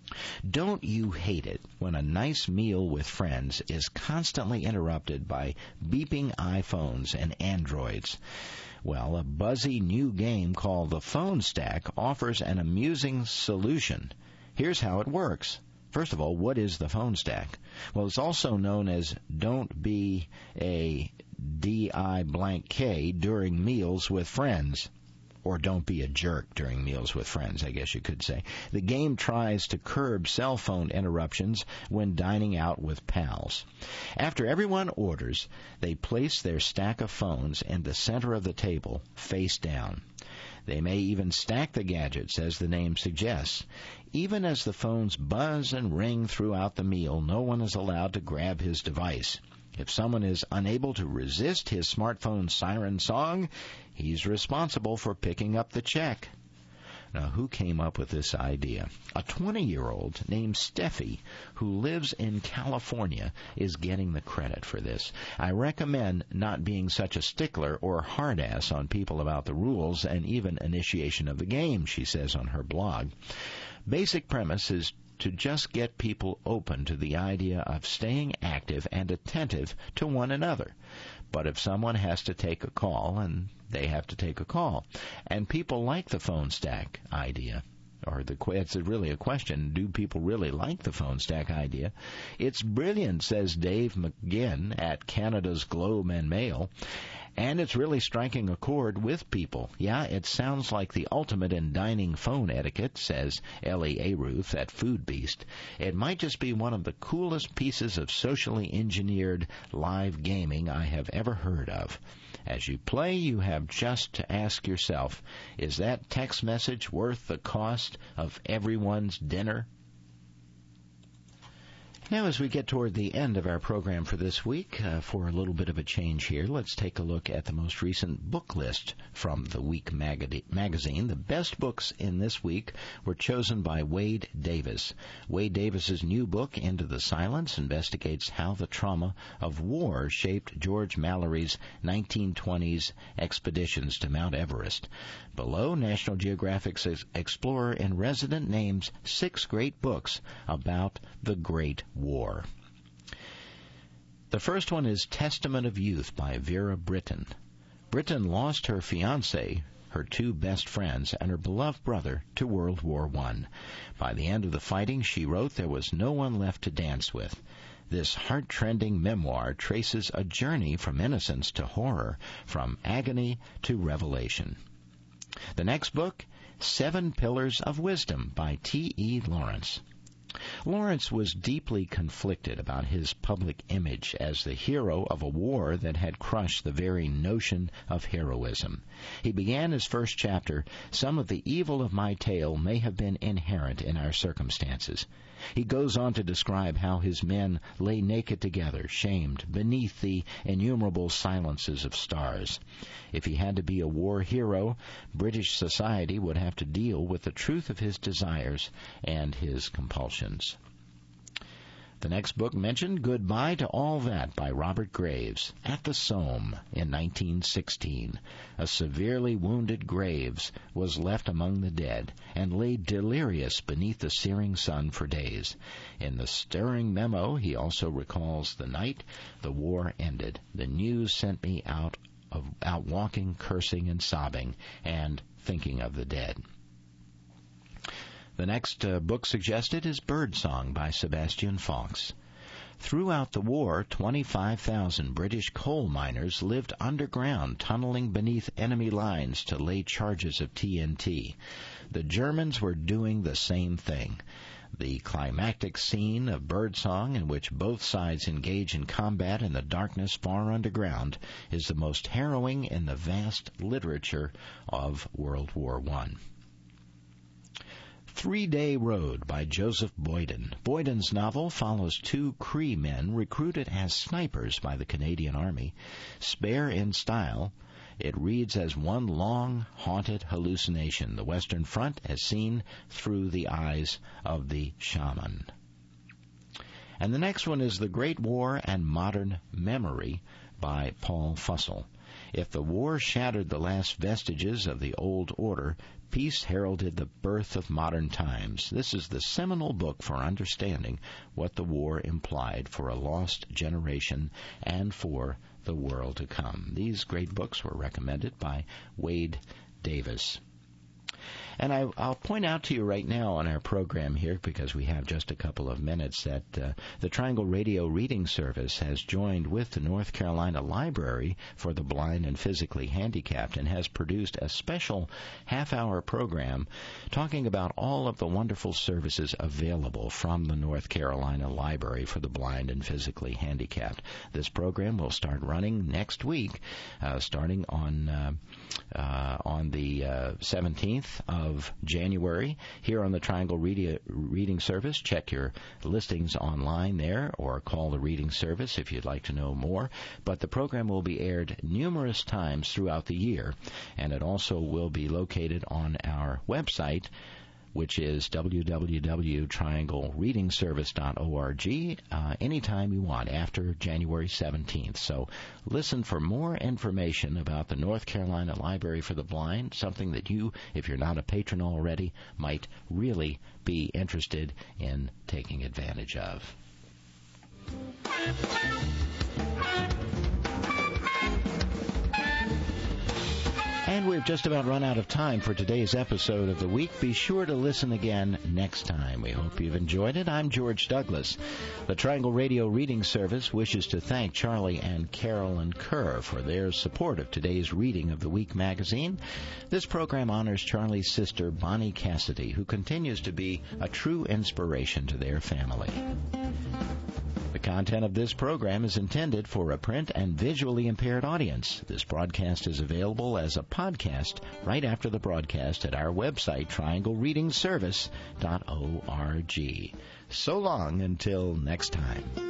Don't you hate it when a nice meal with friends is constantly interrupted by beeping iPhones and Androids? Well, a buzzy new game called the Phone Stack offers an amusing solution. Here's how it works. First of all, what is the phone stack? Well, it's also known as don't be a D I blank K during meals with friends. Or don't be a jerk during meals with friends, I guess you could say. The game tries to curb cell phone interruptions when dining out with pals. After everyone orders, they place their stack of phones in the center of the table, face down. They may even stack the gadgets, as the name suggests. Even as the phones buzz and ring throughout the meal, no one is allowed to grab his device. If someone is unable to resist his smartphone siren song, he's responsible for picking up the check. Now, who came up with this idea? A twenty-year-old named Steffi, who lives in California, is getting the credit for this. I recommend not being such a stickler or hard-ass on people about the rules and even initiation of the game, she says on her blog. Basic premise is to just get people open to the idea of staying active and attentive to one another. But if someone has to take a call, and they have to take a call, and people like the phone stack idea, or the it's really a question, do people really like the phone stack idea? It's brilliant, says Dave McGinn at Canada's Globe and Mail. And it's really striking a chord with people. Yeah, it sounds like the ultimate in dining phone etiquette, says Ellie Aruth at Food Beast. It might just be one of the coolest pieces of socially engineered live gaming I have ever heard of. As you play, you have just to ask yourself, is that text message worth the cost of everyone's dinner? Now, as we get toward the end of our program for this week, uh, for a little bit of a change here, let's take a look at the most recent book list from the Week mag- magazine. The best books in this week were chosen by Wade Davis. Wade Davis's new book, Into the Silence, investigates how the trauma of war shaped George Mallory's nineteen twenties expeditions to Mount Everest. Below, National Geographic's Explorer in Resident names six great books about the Great War. The first one is Testament of Youth by Vera Brittain. Brittain lost her fiancé, her two best friends, and her beloved brother to World War One. By the end of the fighting, she wrote, there was no one left to dance with. This heart-trending memoir traces a journey from innocence to horror, from agony to revelation. The next book, Seven Pillars of Wisdom by T E Lawrence. Lawrence was deeply conflicted about his public image as the hero of a war that had crushed the very notion of heroism. He began his first chapter, "Some of the evil of my tale may have been inherent in our circumstances." He goes on to describe how his men lay naked together, shamed, beneath the innumerable silences of stars. If he had to be a war hero, British society would have to deal with the truth of his desires and his compulsions. The next book mentioned, Goodbye to All That by Robert Graves. At the Somme in nineteen sixteen, a severely wounded Graves was left among the dead and lay delirious beneath the searing sun for days. In the stirring memo, he also recalls the night the war ended. The news sent me out, of, out walking, cursing, and sobbing, and thinking of the dead. The next uh, book suggested is Birdsong by Sebastian Faulks. Throughout the war, twenty-five thousand British coal miners lived underground, tunneling beneath enemy lines to lay charges of T N T. The Germans were doing the same thing. The climactic scene of Birdsong, in which both sides engage in combat in the darkness far underground, is the most harrowing in the vast literature of World War One. Three-Day Road by Joseph Boyden. Boyden's novel follows two Cree men recruited as snipers by the Canadian Army. Spare in style, it reads as one long, haunted hallucination, the Western Front as seen through the eyes of the shaman. And the next one is The Great War and Modern Memory by Paul Fussell. If the war shattered the last vestiges of the old order, peace heralded the birth of modern times. This is the seminal book for understanding what the war implied for a lost generation and for the world to come. These great books were recommended by Wade Davis. And I, I'll point out to you right now on our program here, because we have just a couple of minutes, that uh, the Triangle Radio Reading Service has joined with the North Carolina Library for the Blind and Physically Handicapped and has produced a special half-hour program talking about all of the wonderful services available from the North Carolina Library for the Blind and Physically Handicapped. This program will start running next week, uh, starting on uh, uh, on the uh, seventeenth of Of January here on the Triangle Readi- Reading Service. Check your listings online there or call the reading service if you'd like to know more. But the program will be aired numerous times throughout the year, and it also will be located on our website, which is w w w dot triangle reading service dot org, uh, anytime you want after January seventeenth. So listen for more information about the North Carolina Library for the Blind, something that you, if you're not a patron already, might really be interested in taking advantage of. And we've just about run out of time for today's episode of the week. Be sure to listen again next time. We hope you've enjoyed it. I'm George Douglas. The Triangle Radio Reading Service wishes to thank Charlie and Carolyn Kerr for their support of today's reading of the Week magazine. This program honors Charlie's sister, Bonnie Cassidy, who continues to be a true inspiration to their family. The content of this program is intended for a print and visually impaired audience. This broadcast is available as a podcast right after the broadcast at our website, triangle reading service dot org. So long until next time.